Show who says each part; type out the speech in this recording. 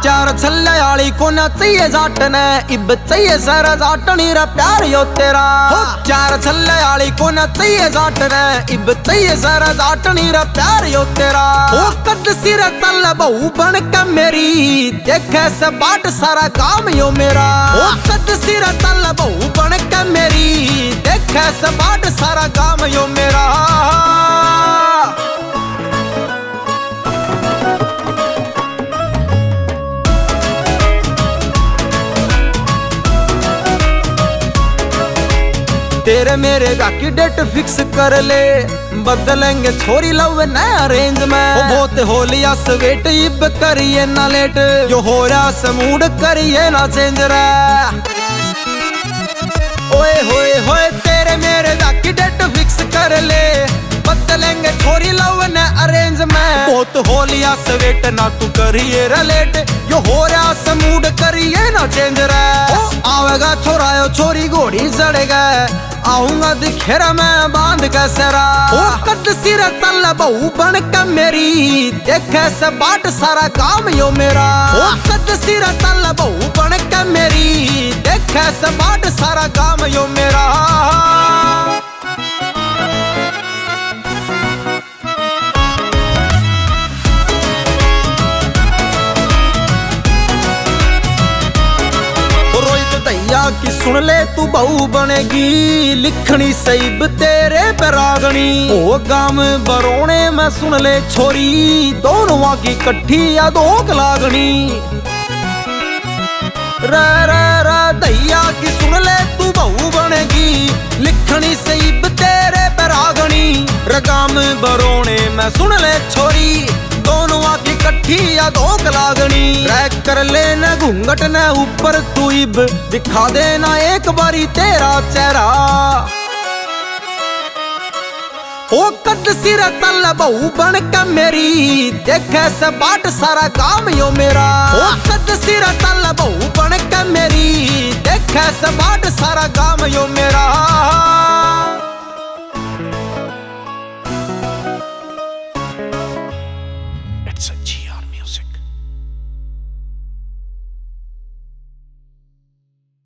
Speaker 1: चार छल्ले आली को न चाहिए जाट ने इब चाहिए सर जाटनी रा प्यार यो तेरा। चार छल्ले आली को न चाहिए जाट ने इब चाहिए सर जाटनी रा प्यार यो तेरा। ओ कद सिर तल बहु बन के मेरी देखे से बाट सारा काम यो मेरा। ओ कद सिर तल बहु बन के मेरी देखे से बाट सारा काम यो मेरा। तेरे मेरे की डेट फिक्स कर ले बदलेंगे छोरी लव नया अरेंज में। बहुत होलिया स्वेट इब करिए ना लेट जो हो रहा समूड करिए ना चेंज रे। ओए होए होए तेरे मेरे की डेट फिक्स कर ले बदलेंगे छोरी लव ने अरेंज में। बहुत होलिया स्वेट ना तू करिए रलेट यो हो रहा समूड करिए ना चेंज रे। आवेगा छोरायो छोरी घोड़ी चढ़ेगा आऊंगा दिखेरा मैं बांध के सरा। ओ कद सिर तल बहु बन के मेरी देखे से बाट सारा काम यो मेरा। ओ कद सिर तल बहु बन के मेरी देखे से बाट सारा काम यो मेरा। की सुन ले तू बहू बनेगी लिखनी सईब तेरे परागनी। ओ गाम बरोने में सुन ले छोरी दोनों की कट्ठी या दो लागनी। रा दैया की सुन ले तू बहू बनेगी लिखनी सईब तेरे परागनी। रगाम बरोने में सुन ले छोरी दोनों की कट्ठी या दो लागनी। ट्रैक कर लेना घूंघट न ऊपर तू इब दिखा देना एक बारी तेरा चेहरा। ओ कद सिर तल बहु बन के मेरी देखे से बाट सारा काम यो मेरा। ओ कद सिर तल बहु बन के मेरी देखे से बाट सारा काम यो मेरा।